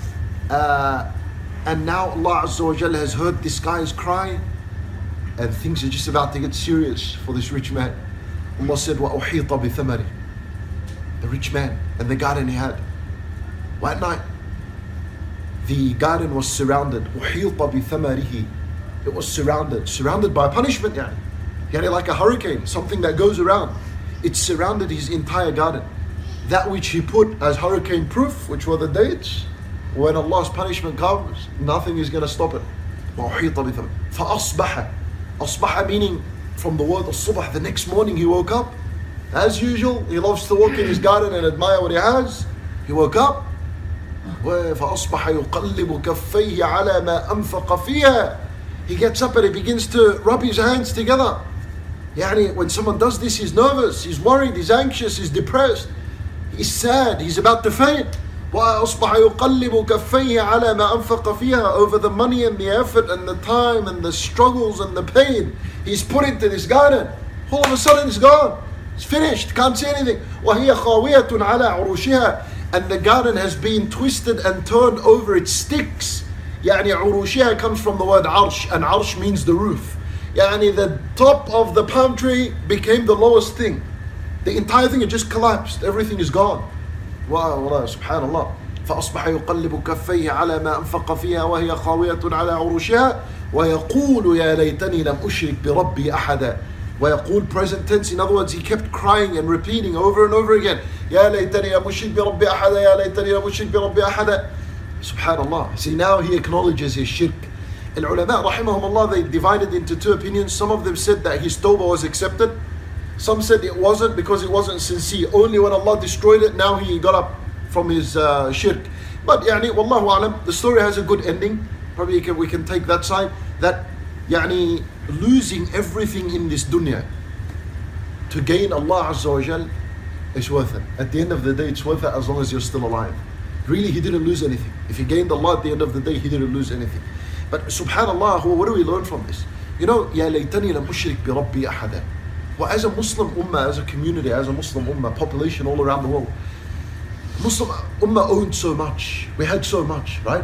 And now Allah Azza wa Jalla has heard this guy's cry, and things are just about to get serious for this rich man. Allah said, وَأُحِيطَ بِثَمَرِهِ. The rich man and the garden he had. One night, the garden was surrounded. أُحِيطَ بِثَمَرِهِ. It was surrounded by punishment. Like a hurricane, something that goes around. It surrounded his entire garden. That which he put as hurricane proof, which were the dates, when Allah's punishment comes, nothing is going to stop it. فَأَصْبَحَ. أصبح meaning from the word الصبح, the next morning he woke up. As usual, he loves to walk in his garden and admire what he has. He woke up. فَأَصْبَحَ يُقَلِّبُ كَفَّيْهِ عَلَى مَا أَنْفَقَ فِيهَا. He gets up and he begins to rub his hands together. When someone does this, he's nervous, he's worried, he's anxious, he's depressed, he's sad, he's about to faint. وَأَصْبَحَ يُقَلِّبُ كَفَّيْهِ عَلَى مَا أَنْفَقَ فِيهَا. Over the money and the effort and the time and the struggles and the pain he's put into this garden. All of a sudden it's gone. It's finished. Can't see anything. وَهِيَ خَاوِيَةٌ عَلَى عُرُوشِهَا. And the garden has been twisted and turned over its sticks. عُرُوشِهَا comes from the word arsh, and arsh means the roof. The top of the palm tree became the lowest thing. The entire thing had just collapsed. Everything is gone. Wow, subhanallah. فأصبح يقلب كفيه على ما أنفق فيها وهي خاوية على عروشها ويقول يا ليتني لم أشرك بربي أحدا. ويقول, present tense. In other words, he kept crying and repeating over and over again, يا ليتني لم أشرك بربي أحدا يا ليتني لم أشرك بربي أحدا. Subhanallah. See, now he acknowledges his shirk. Al-ulama, rahimahumullah, they divided into two opinions. Some of them said that his tawbah was accepted. Some said it wasn't because it wasn't sincere. Only when Allah destroyed it, now he got up from his shirk. But yani, wallahu alam, the story has a good ending. Probably we can take that side. That yani, losing everything in this dunya to gain Allah Azza wa Jal is worth it. At the end of the day, it's worth it as long as you're still alive. Really, he didn't lose anything. If he gained Allah at the end of the day, he didn't lose anything. But subhanallah, what do we learn from this? You know, يا ليتني لم أشرك بربي أحدا. Well, as a Muslim ummah, as a community, as a Muslim ummah, population all around the world, Muslim ummah owned so much. We had so much, right?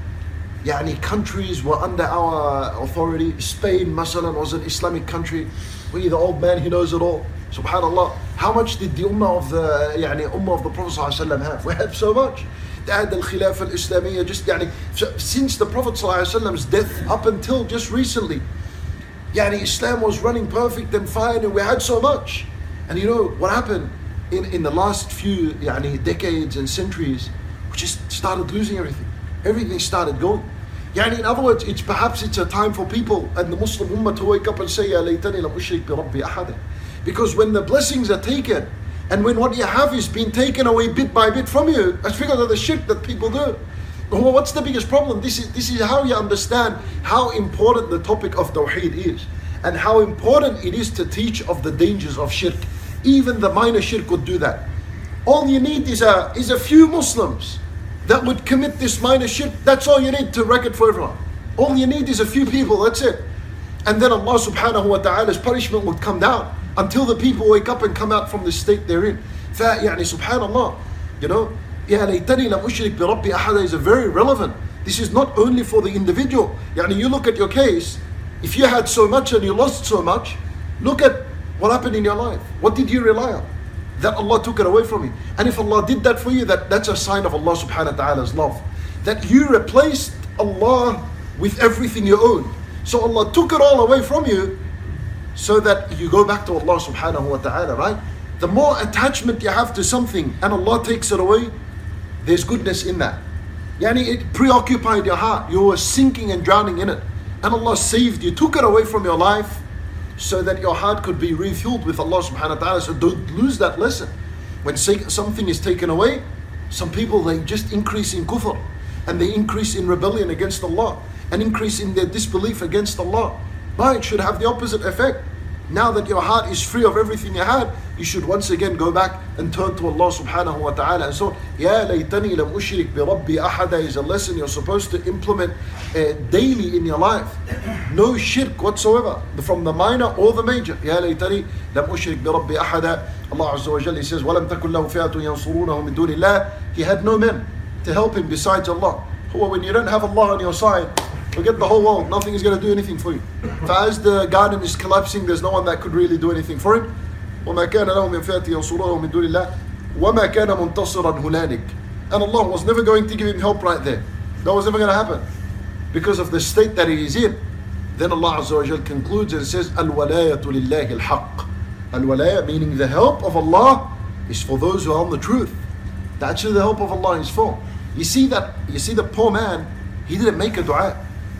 Yani countries were under our authority. Spain, masalan, was an Islamic country. We, the old man, he knows it all. Subhanallah. How much did the ummah of the ummah of the Prophet ﷺ have? We had so much. They had the Khilafah al-Islamiyya, just since the Prophet ﷺ's death up until just recently. Islam was running perfect and fine, and we had so much. And you know what happened in the last few decades and centuries? We just started losing everything. Everything started going. In other words, it's a time for people and the Muslim ummah to wake up and say, Ya laytani lam ushrik bi rabbi ahada. Because when the blessings are taken, and when what you have is being taken away bit by bit from you, that's because of the shirk that people do. Well, what's the biggest problem? This is how you understand how important the topic of Tawheed is, and how important it is to teach of the dangers of shirk. Even the minor shirk would do that. All you need is a few Muslims that would commit this minor shirk. That's all you need to wreck it for everyone. All you need is a few people, that's it. And then Allah subhanahu wa ta'ala's punishment would come down until the people wake up and come out from the state they're in. Subhanallah, Ya laytani lam ushrik bi rabbi ahada is very relevant. This is not only for the individual. You look at your case, if you had so much and you lost so much, look at what happened in your life. What did you rely on? That Allah took it away from you. And if Allah did that for you, that's a sign of Allah subhanahu wa ta'ala's love. That you replaced Allah with everything you own. So Allah took it all away from you so that you go back to Allah subhanahu wa ta'ala, right? The more attachment you have to something and Allah takes it away, there's goodness in that. It preoccupied your heart. You were sinking and drowning in it. And Allah saved you, took it away from your life so that your heart could be refueled with Allah subhanahu wa ta'ala. So don't lose that lesson. When something is taken away, some people, they just increase in kufr, and they increase in rebellion against Allah, and increase in their disbelief against Allah. But it should have the opposite effect. Now that your heart is free of everything you had, you should once again go back and turn to Allah subhanahu wa ta'ala. And so, Ya laytani lam ushrik bi rabbi ahada is a lesson you're supposed to implement daily in your life. No shirk whatsoever, from the minor or the major. Ya laytani lam ushrik bi rabbi ahada. Allah Azza wa Jalla says, وَلَمْ تَكُنْ لَهُ فِئَةٌ يَنْصُرُونَهُ مِنْ دُونِ اللَّهِ. He had no men to help him besides Allah. When you don't have Allah on your side, forget the whole world, nothing is going to do anything for you. As the garden is collapsing, there's no one that could really do anything for him. وَمَا كَانَ لَهُ مِنْ فِئَةٍ يَنْصُرُونَهُ مِنْ دُونِ اللَّهِ وَمَا كَانَ مُنْتَصِرًا هُنَالِكَ. And Allah was never going to give him help right there. That was never going to happen because of the state that he is in. Then Allah Azza wa Jal concludes and says, الْوَلَايَةُ لِلَّهِ الْحَقِّ. Al-walaya, meaning the help of Allah is for those who are on the truth. That's who the help of Allah is for. You see the poor man, he didn't make a dua,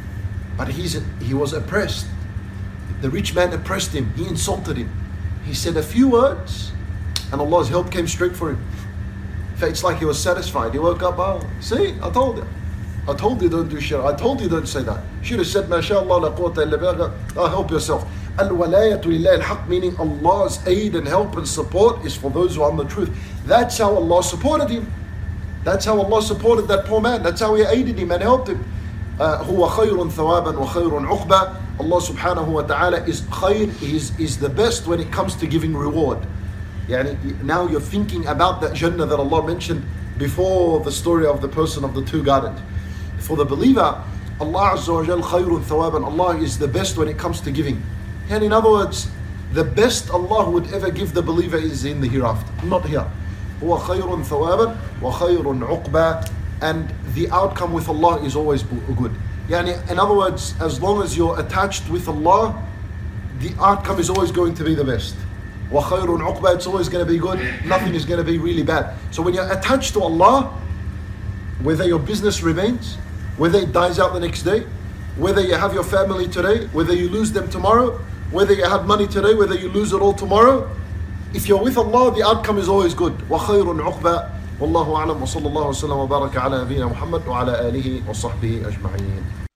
but he was oppressed. The rich man oppressed him, he insulted him. He said a few words and Allah's help came straight for him. It's like he was satisfied. He woke up, see, I told you don't do shirk. I told you don't say that. Should have said, MashaAllah, la quwwata illa billah. Help yourself. Al-walayatu lillahi al-haq, meaning Allah's aid and help and support is for those who are on the truth. That's how Allah supported him. That's how Allah supported that poor man. That's how He aided him and helped him. هو خير ثوابا وخير عقبا. Allah subhanahu wa ta'ala is khair, is the best when it comes to giving reward. Now you're thinking about that Jannah that Allah mentioned before the story of the person of the two gardens. For the believer, Allah Azza wa Jal khayrun thawaban. Allah is the best when it comes to giving. And in other words, the best Allah would ever give the believer is in the hereafter, not here. هو خير ثوابا وخير عقبا. And the outcome with Allah is always good. In other words, as long as you're attached with Allah, the outcome is always going to be the best. وَخَيْرٌ عُقْبَى, it's always going to be good. Nothing is going to be really bad. So when you're attached to Allah, whether your business remains, whether it dies out the next day, whether you have your family today, whether you lose them tomorrow, whether you have money today, whether you lose it all tomorrow, if you're with Allah, the outcome is always good. وَخَيْرٌ عُقْبَى. وَاللَّهُ أَعْلَمُ وَصَلَّى اللَّهُ وَسَلَّمَ وَبَارَكَ عَلَى نَبِينَا مُحَمَّدٍ وَعَلَى آلِهِ وَصَحْبِهِ أَجْمَعِينَ.